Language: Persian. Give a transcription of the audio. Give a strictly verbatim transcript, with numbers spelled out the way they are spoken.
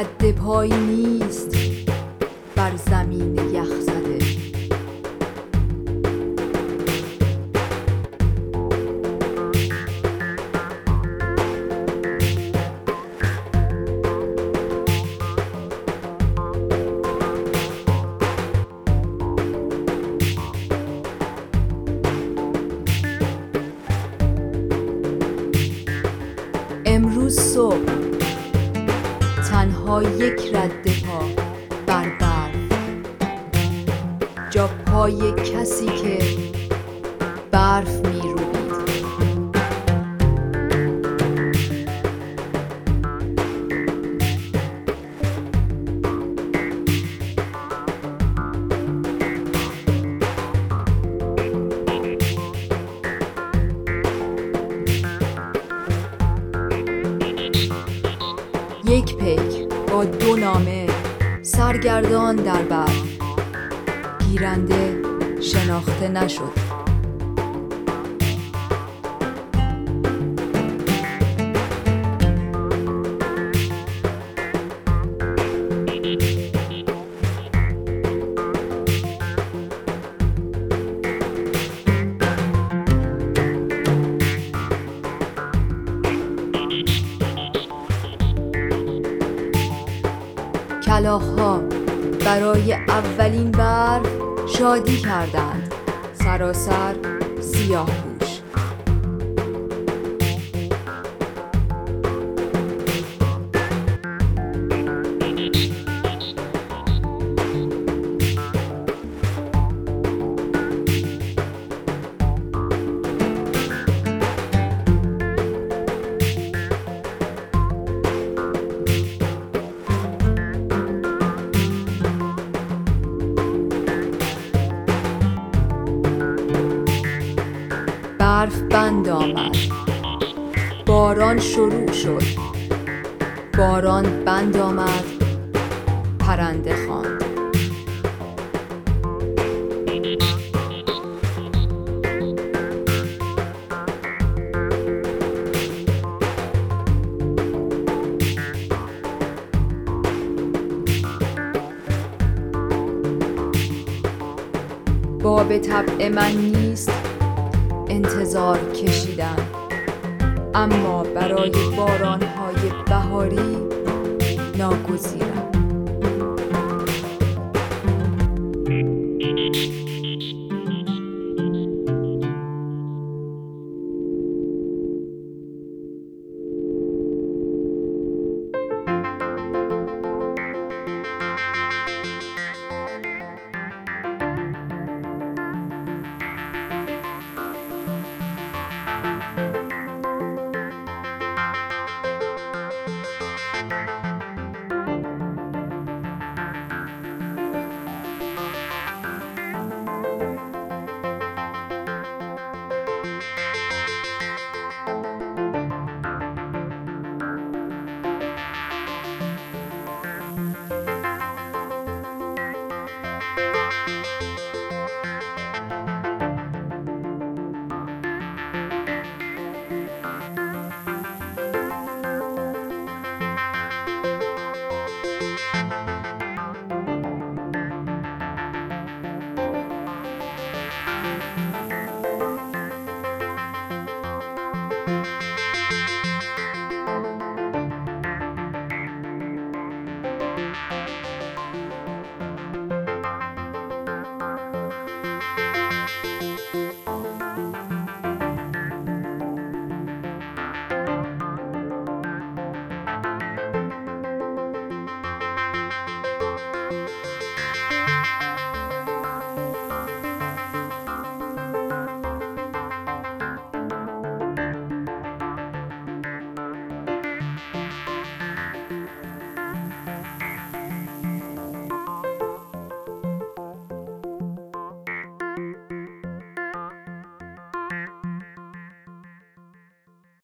رد پایی نیست بر زمین یخ زده. امروز صبح تنها یک رد پا بر برف، جا پای کسی که برف می روید. یک پیک با دو نامه سرگردان در برف، گیرنده شناخته نشد. کلاغ‌ها برای اولین برف شادی کردند، سراسر سیاه پوش. برف بند آمد، باران شروع شد. باران بند آمد، پرنده خواند. باب طبع من نیست انتظار کشیدم، اما برای باران‌های بهاری ناگزیرم.